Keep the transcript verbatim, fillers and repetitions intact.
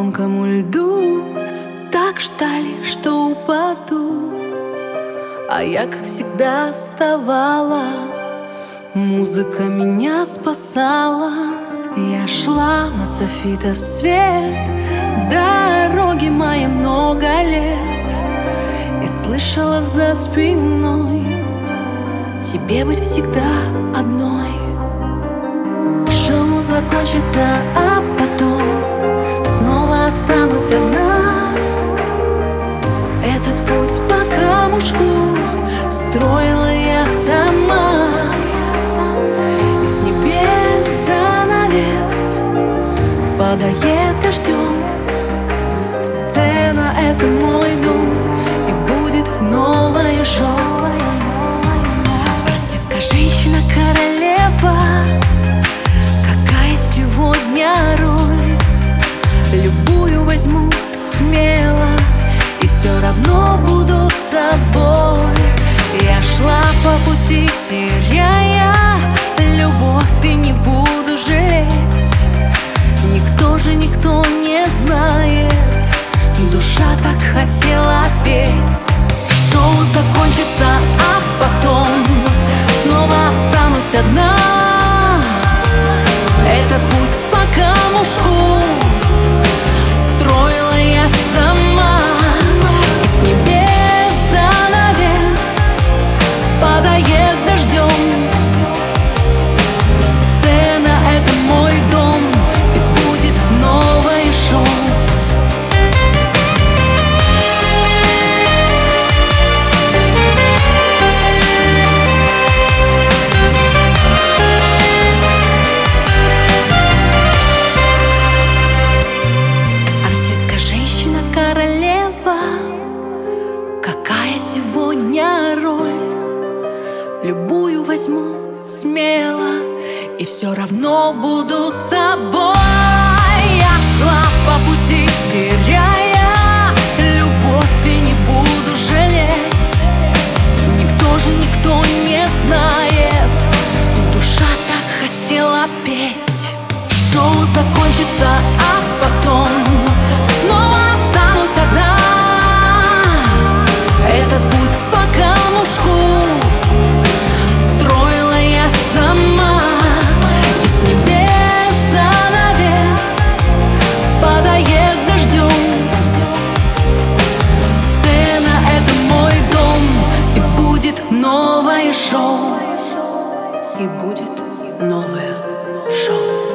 тонкому льду так ждали, что упаду, а я, как всегда, вставала. Музыка меня спасала. Я шла на софитов свет, дороги мои много лет, и слышала за спиной: тебе быть всегда одной. Шоу закончится, а потом снова останусь одна. Этот путь по камушку строила я сама, и с небес занавес падает дождем. Сцена — это мой дом, и будет новое шоу. Артистка, женщина, королева, какая сегодня роль? Любую возьму смело, и все равно буду собой. Я шла по пути, теряя любовь, и не буду жалеть. Никто же, никто не знает, душа так хотела петь. Шоу закончится, а потом снова останусь одна. Этот путь по камушку строила я сама, и с небес занавес падает дождем. Сцена — это мой дом, и будет новое шоу. Королева, какая сегодня роль? Любую возьму смело, и все равно буду собой. Я шла по пути, теряя любовь, и не буду жалеть. Никто же, никто не знает, душа так хотела петь. Шоу закончится, а потом снова останусь одна. Этот путь по камушку строила я сама, и с небес занавес падает дождем. Сцена — это мой дом, и будет новое шоу. И будет новое шоу.